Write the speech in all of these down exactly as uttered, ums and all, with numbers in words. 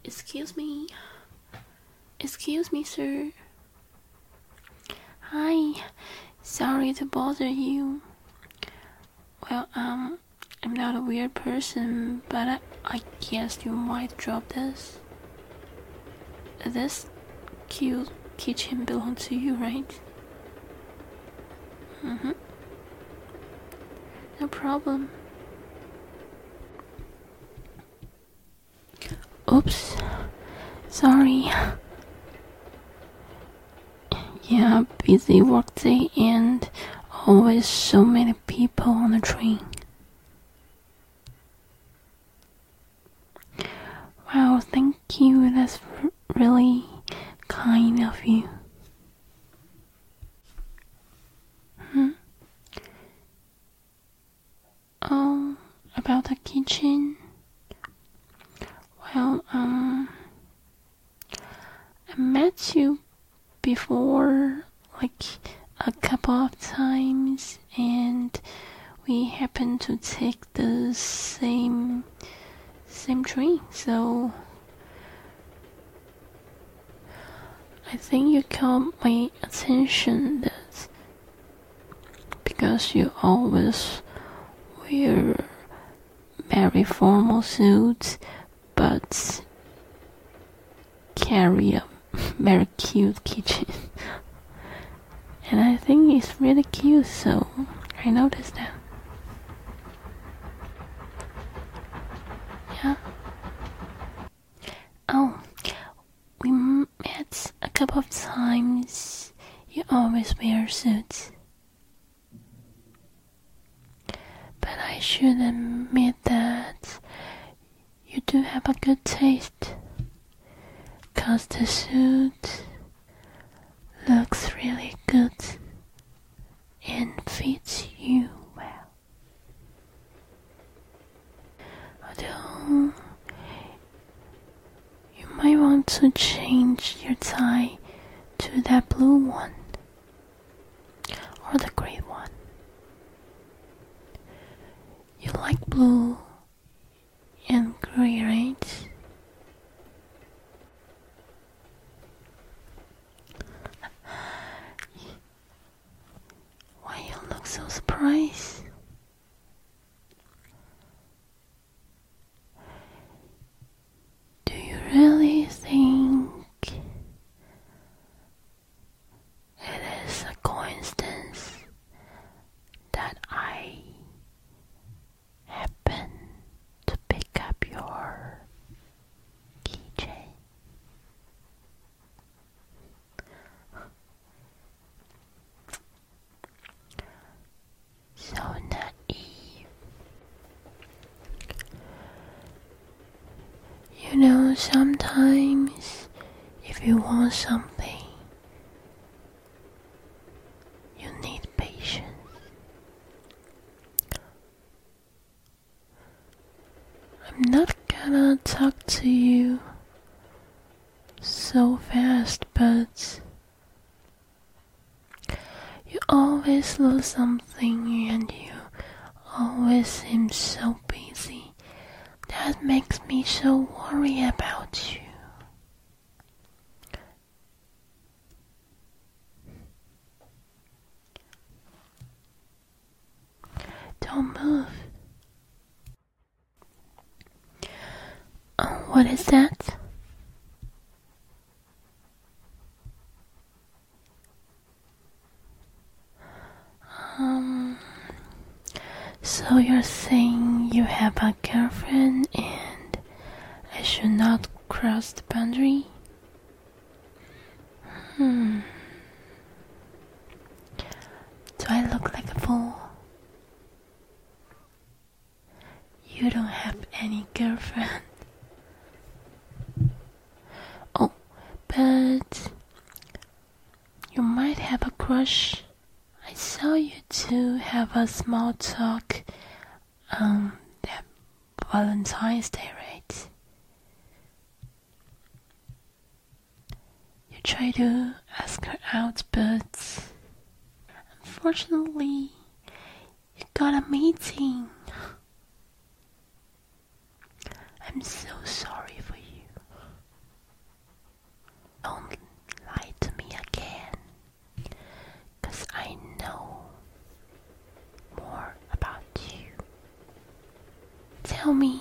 Excuse me. Excuse me, sir. Hi. Sorry to bother you. Well, um, I'm not a weird person, but I, I guess you might drop this. This cute kitchen belongs to you, right? Mm-hmm. No problem. Oops. Sorry. Yeah, busy workday and always so many people on the train. Wow, thank you. That's r- really kind of you. Hmm? Oh, about the kitchen? Well, um, I met you before, like a couple of times, and we happened to take the same same train, so I think you caught my attention that because you always wear very formal suits but carry a very cute kitchen. And I think it's really cute, so I noticed that. Yeah. Oh, we met a couple of times. You always wear suits. But I should admit that you do have a good taste. 'Cause the suit looks really good and fits you well. Although you might want to change your tie to that blue one or the gray one. You like blue and gray, right? Why you look so surprised? Do you really think it is a coincidence that I happen to pick up your keychain? So naive. You know, sometimes if you want something, you need patience. I'm not gonna talk to you so fast, but you always lose something and you always seem so busy. That makes me so worried about you. Don't move. Oh, what is that? Um, so you're saying you have a girlfriend and I should not cross the boundary? Hmm. Do I look like a fool? You don't have any girlfriend. Oh, but you might have a crush. I saw you two have a small talk on that Valentine's Day, right? You try to ask her out, but unfortunately, you got a meeting. I'm so sorry for you. tell me,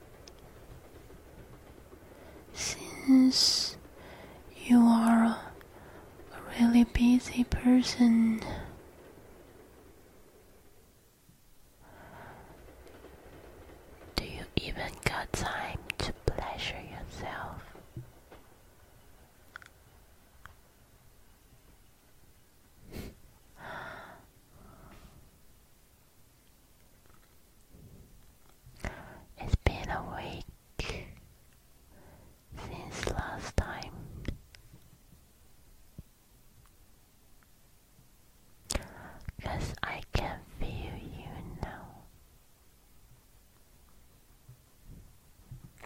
since you are a really busy person, do you even got time to pleasure yourself? It's been a week since last time. Cause I can feel you now.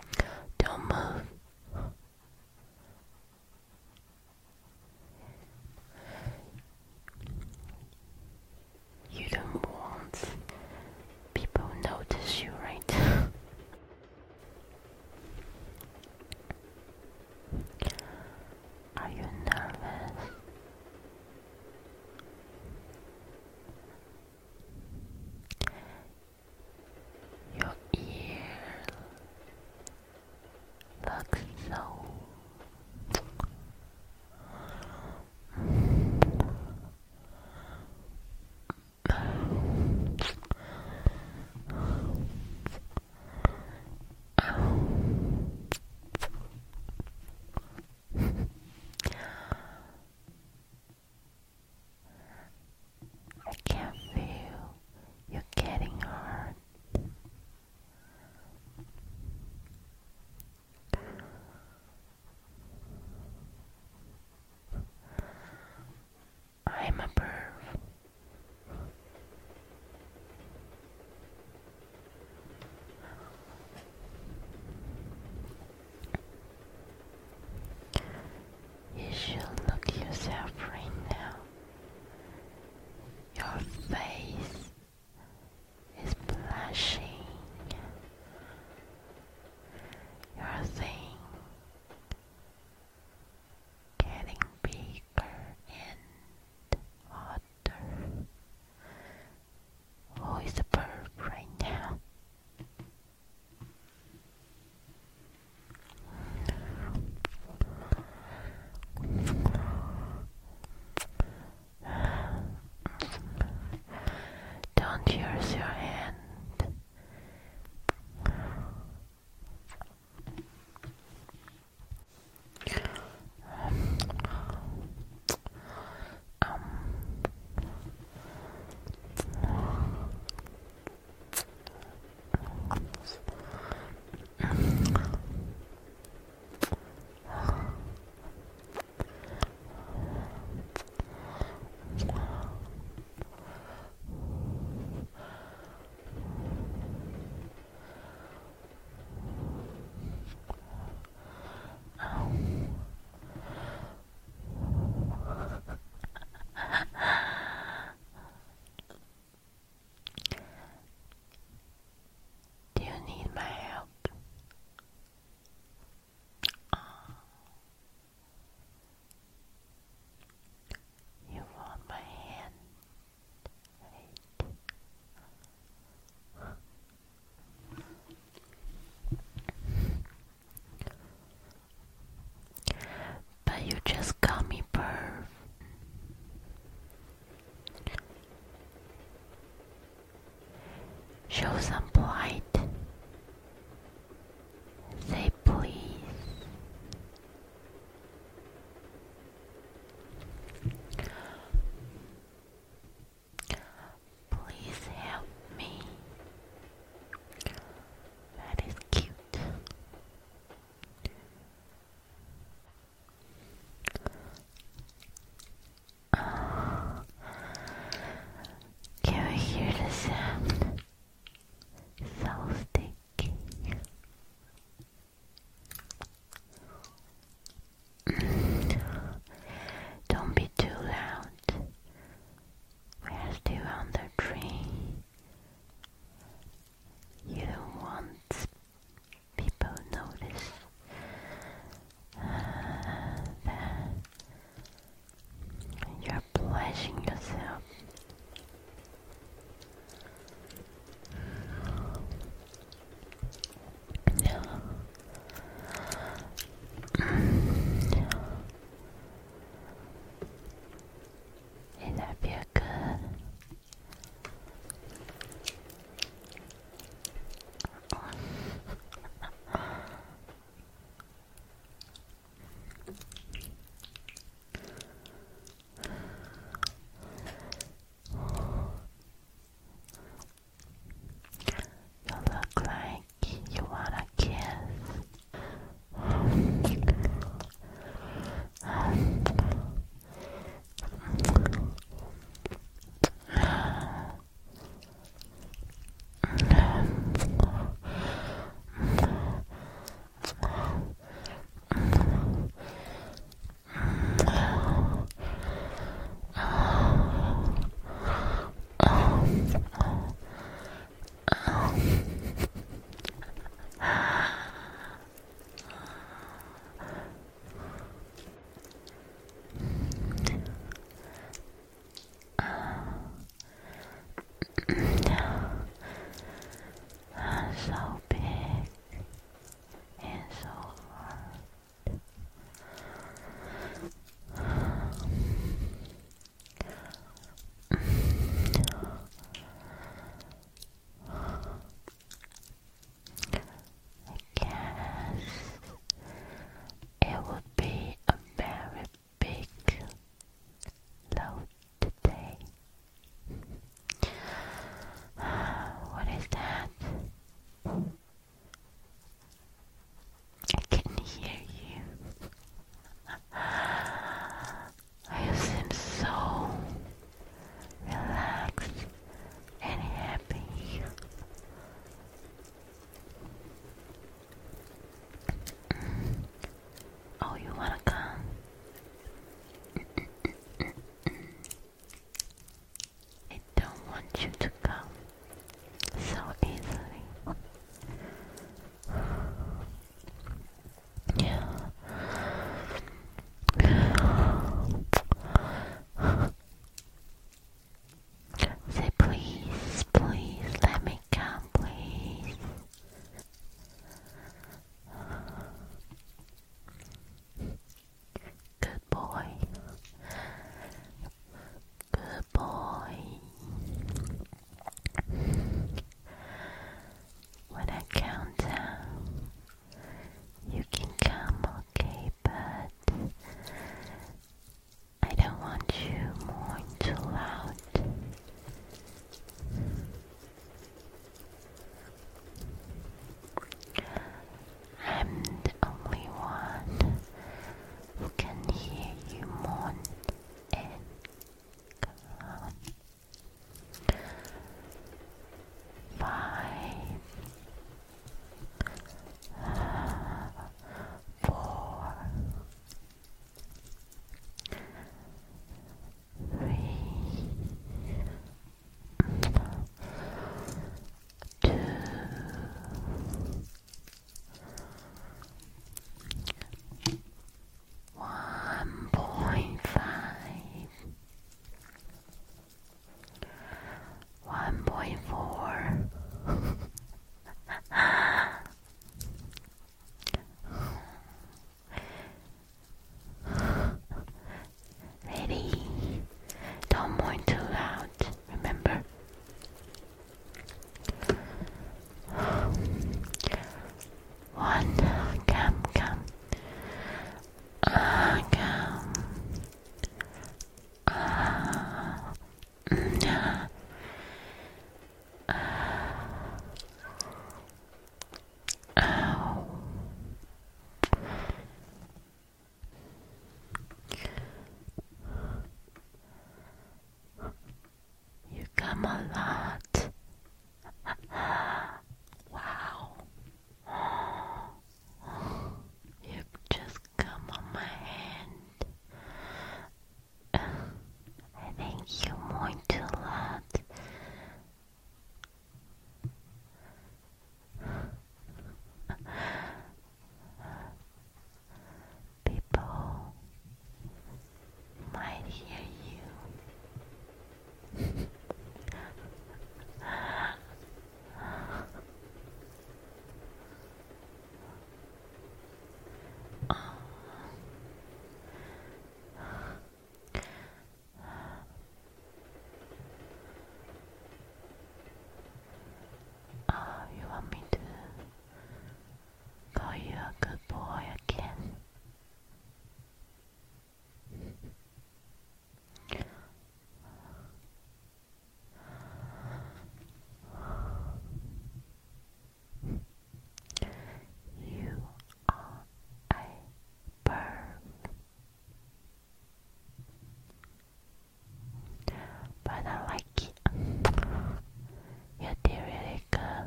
but I like it. You did really good.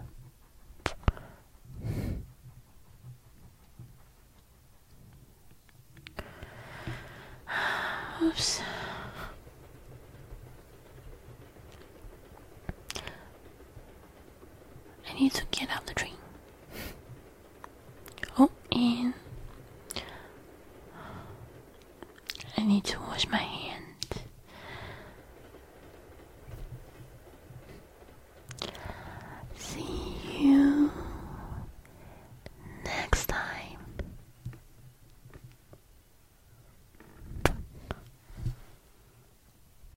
Oops. I need to get out the train. Oh, and I need to wash my hair.